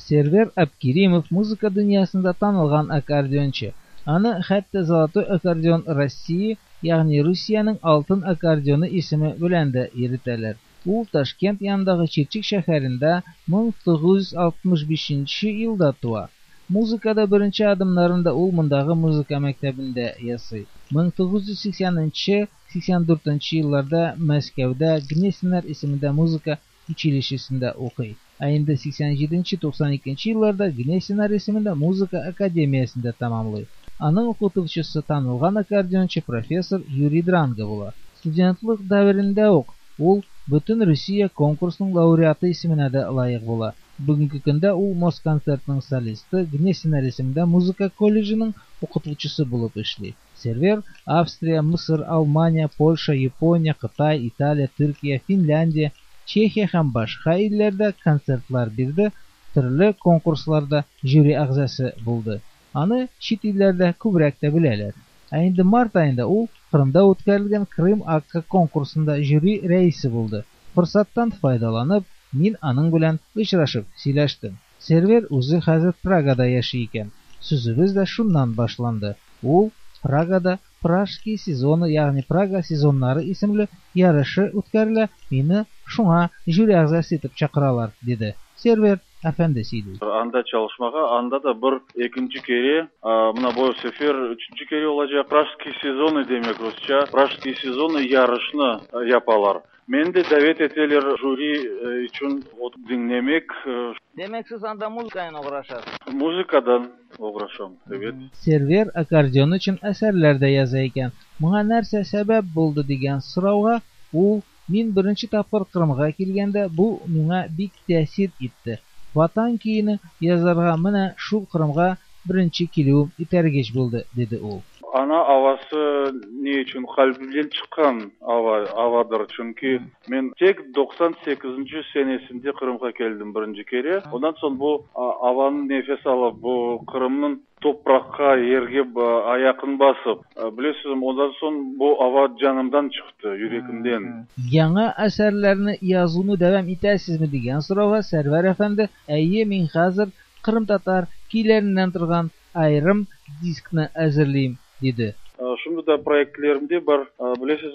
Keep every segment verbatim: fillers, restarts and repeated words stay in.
Сервер Абкеримов музыка дөньясында танылган аккордеончы. Аны хәтта Золотой аккордеон России, ягъни Русиянең алтын аккордеоны исеме белән дә йөртәләр. Ул Ташкент янындагы Чирчик шәһәрендә мең тугыз йөз алтмыш бишенче елда туа. Музыкада беренче адымнарында ул мондагы музыка мәктәбендә ясый. мең тугыз йөз сиксәненче - сиксән дүртенче елларда Мәскәүдә Гнесиннар исемендә музыка училищесында укый. Ә инде сиксән җиденче - туксан икенче елларда Гнесиннар исемендә музыка академиясендә тәмамлый. Аның укытучысы танылган аккордеончы профессор Юрий Дранга була. Студентлык дәверендә ук ул Бөтен Россия конкурсының лауреаты исеменә дә лаек була. Бүгенге көндә ул Москонцертның солисты, Гнесиннар исемендә музыка колледжының укытучысы булып эшли. Сервер Австрия, Мысыр, Алмания, Польша, Япония, Кытай, Италия, Төркия, Финляндия, Чехия һәм башка илләрдә концертлар бирде, төрле конкурсларда жюри әгъзасы булды. Аны чит илләрдә күбрәк тә беләләр. Ә инде март аенда ул Кырымда үткәрелгән Крым Акка конкурсында жюри рәисе булды. Форсаттан файдаланып, мин аның белән очрашып сөйләштем. Сервер үзе хәзер Прагада яши икән. Сүзебез дә шуннан башланды. Ул Прагада Пражский сезоны, ягъни Прага сезоннары исемле ярышы үткәрелә, мине шуңа жюри әгъзасы итеп чакыралар, диде. Сервер әфәнде сөйли. Анда çalışмага, анда да бер экинчи кере, мына бу сефер үчүнчү кере olacak. Пражский сезоны демек русча. Пражский сезоны ярышны япалар. Менде дәвет этелер жюри үчүн dinlemek. Демек сез анда музыканы уграшасыз. Музыкадан уграшам, evet. Сервер аккордеон өчен әсәрләр дә яза икән. Моңа нәрсә сәбәп булды дигән сорауга ул: мин беренче тапкыр Кырымга килгәндә бу миңа бик тәэсир итте. Ватан көйне язарга менә шул Кырымга беренче килүем итәргеч булды, диде ул. Ана авасы не өчен калбимден чыккан ава авадыр, чөнки мен тек токсон сегизинчи сенесинде Кырымга келдим беренче кере. Ondan соң бу аваны нефес алып, бу Кырымның топракка, ерге аякын басып, билесез, ondan соң бу ава жанымдан чыкты, йөрәгемдән. Яңа әсәрләрне язуны дәвам итәсезме дигән сорауга Сәрвәр әфәнде: "Әйе, мин хәзер Кырым татар көйләреннән торган айрым дискны әзерлим", диде. Шунда да проектлеримде бар, билесез,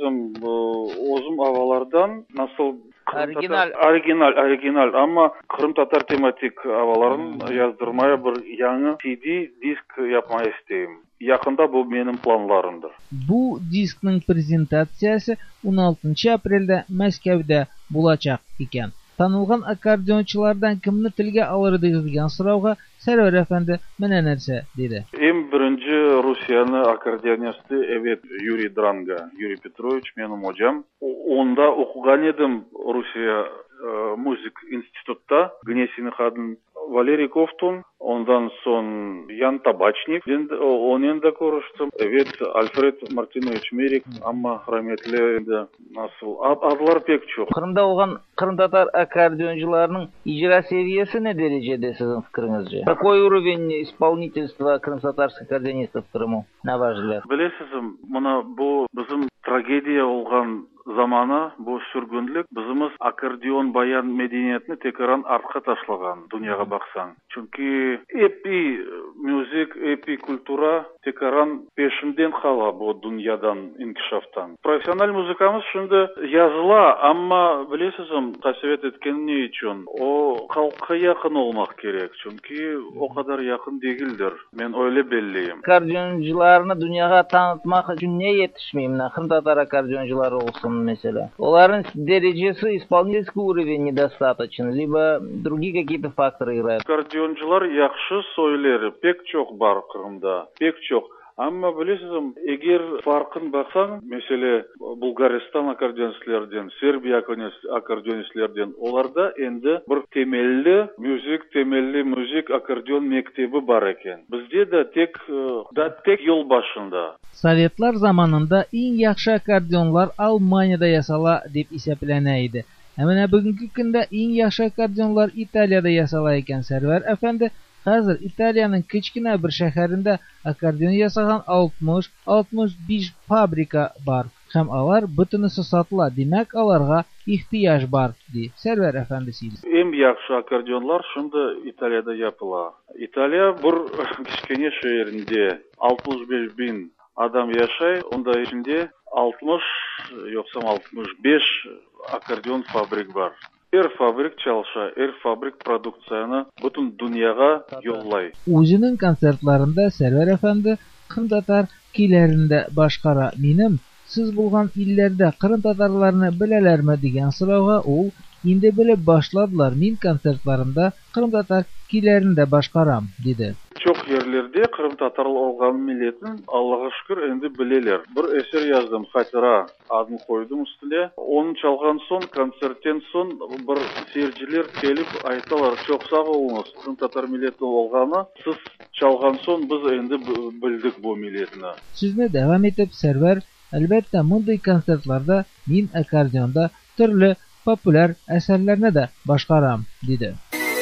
озым авалардан насыл оригинал оригинал оригинал, амма Кырым татар тематик аваларын яздырмая бер яңа си ди диск япмай истейм. Якында бу менин планларымдыр. Бу дискның презентациясы он алтынчы апрельдә Мәскәүдә булачак икән. Танылган аккордеончылардан кемне телгә алырдыгыз дигән сорауга Сәрвәр әфәнде менә нәрсә диде. Эм беренче Русияны аккордеонисты, evet, Юрий Дранга, Юрий Петрович, менин hocam. Онда укыган идем Русия музык институтта, Гнесин хадын Валерий Ковтун, ondan соң Ян Табачник, онен да көрүштүм. Evet, Альфред Мартинович Мерик, амма храметле насыл адлар пек жок. Кырымда болгон Кырым татар аккордеончыларының ижра севиясы не дәрежеде сезнең фикереңезчә? Какой уровень исполнительства крымтатарских аккордеонистов в Крыму, на ваш взгляд? Белесез, мына бу безнең трагедия болган замана, бу сүргүнлүк, бизimiz аккордеон баян мәдәниятне текаран артка ташлаган, дөньяга баксаң. Чөнки эпи музык, эпи культура текаран пешинден кала бу дөньядан, инкишафтан. Профессиональ музыкамыз шунда языла, амма билесез, касвет эткән не өчен? О халыкка якын olmak керек, чөнки о кадар якын дигелдер. Мен ойлы беллейм. Аккордеончыларны дөньяга танытмак өчен не yetişмей, менә Кырым татар аккордеончылары булсын mesela. Олардың дәрежесі, исполнительский уровень недостаточен, либо другие какие-то факторы играют. Аккордеончылар яхшы сойлер, пек чок бар Кырымда, пек чок. Амма билесез, эгер фаркын баксаң, mesela Булгаристан аккордеонистлерден, Сербия аккордеонистлерден, оларда энди бир темелли музык, темелли музык аккордеон мектеби бар экен. Бизде да тек да тек жол башында. Советлар заманында иң яхшы аккордеонлар Алманияда ясала дип исәпләнә иде. Ә менә бүгенге көндә иң яхшы аккордеонлар Италиядә ясала икән. Сәрвәр әфәнде хәзер Италиянең кечкенә бер шәһәрендә аккордеон ясаган алтмыш - алтмыш биш фабрика бар һәм алар бөтенесе сатыла. Димәк, аларга ihtiyaç бар, ди Сәрвәр әфәнде сөйли. Эң яхшы аккордеонлар шунда Италияда yapıla. İtalya bir кичкене şehirinde алтмыш беш bin adam yaşay, onda içinde алтмыш, yoksam алтмыш беш аккордеон фабрик бар. Her fabrik çalışa, her fabrik produksiyonu bütün dünyaya yollay. Үзенең концертларында Сәрвәр әфәнде Кырым татар көйләрендә башкара. Минем сез булган илләрдә Кырым татарларны беләләрме дигән сорауга ул инде белеп башладылар. Мин концертларымда Кырым татар көйләрендә башкарам, диде. Çok yerlerde Kırım Tatarlı olgan milletin Allah'a şükür endi bileler. Bir eser yazdım, Hatıra adını koydum üstüne. Onu çalgan son, konsertten son bir seyirciler gelip aytalar, çok sağ olunuz. Kırım Tatar milleti olganı siz çalgan son biz endi bildik bu milletini. Сүзне дәвам итеп Сәрвәр, әлбәттә, мондый концертларда мин аккордеонда төрле популяр әсәрләрне дә башкарам, диде.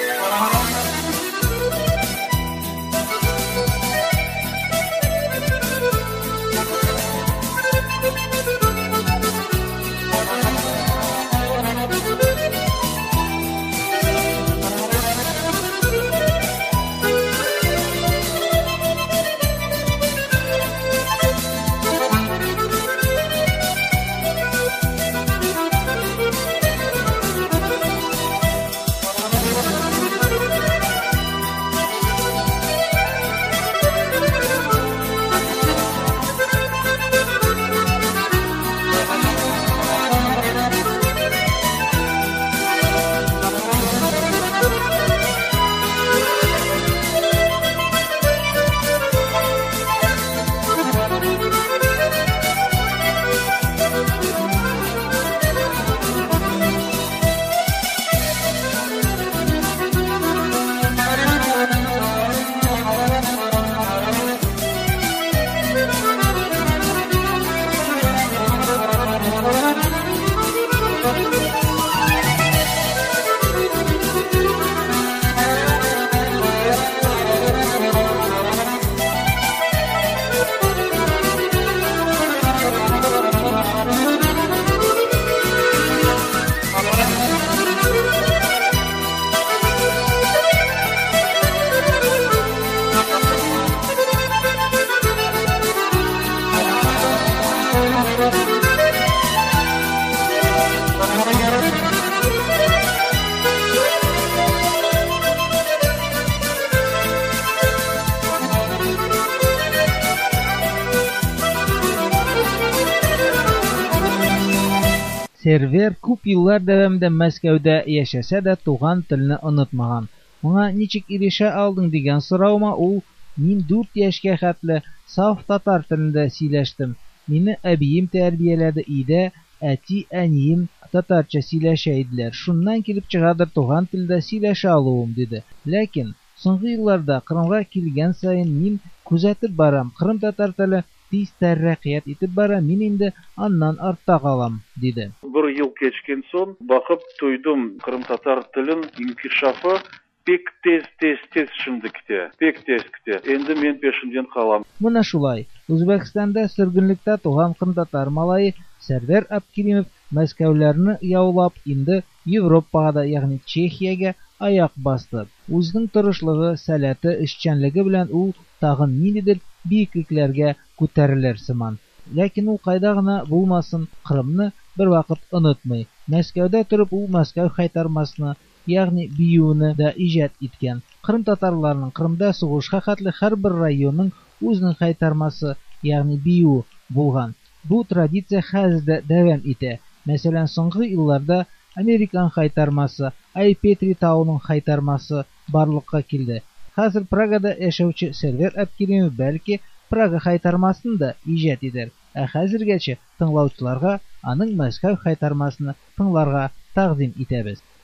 Сәрвәр күп еллар дәвамында Мәскәүдә яшәсә дә туган телне онытмаган. Моңа ничек ирешә алдың дигән сораума ул: мин дүрт яшькә хәтле саф татар телендә сөйләштем. Мине әбием тәрбияләде, өйдә әти-әнием татарча сөйләшә иделәр. Шуннан килеп чыгадыр туган телдә сөйләшә алуым, диде. Ләкин соңгы елларда Кырымга килгән саен мин күзәтеп барам, Кырым татар теле тиз тәрәккыят итеп бара, мин инде аннан артта калам, диде. Bir yıl geçken son bakıp duydum Kırım Tatar tilin inkişafı pek tez tez tez şimdi kite, pek tez kite. Endi men peşinden kalam. Менә шулай. Үзбәкстанда сөргенлектә туган Кырым татар малае Сәрвәр Абкиримов Мәскәүләрне яулап инде Европага да, ягъни Чехиягә аяк басты. Үзенең тырышлыгы, сәләте, эшчәнлеге белән ул тагын ниндидер биеклекләргә күтәрелер сыман. Ләкин ул кайда гына булмасын, Кырымны бер вакыт онытмый. Мәскәүдә торып ул Мәскәү хайтармасына, ягъни биюне дә иҗат иткән. Кырым татарларының Кырымда сугышка хәтле һәрбер районның үзенең хайтармасы, ягъни бию булган. Бу традиция хәзер дә дәвам итә. Мәсәлән, соңгы елларда Американ хайтармасы, Айпетри тауының хайтармасы барлыкка килде. Хәзер Прагада яшәүче Сәрвәр Абкиримов бәлки Прага хайтармасын да иҗат итәр. Ә хәзергәчә тыңлаучыларга аның Мәскәү хайтармасын тыңларга тәкъдим итәбез.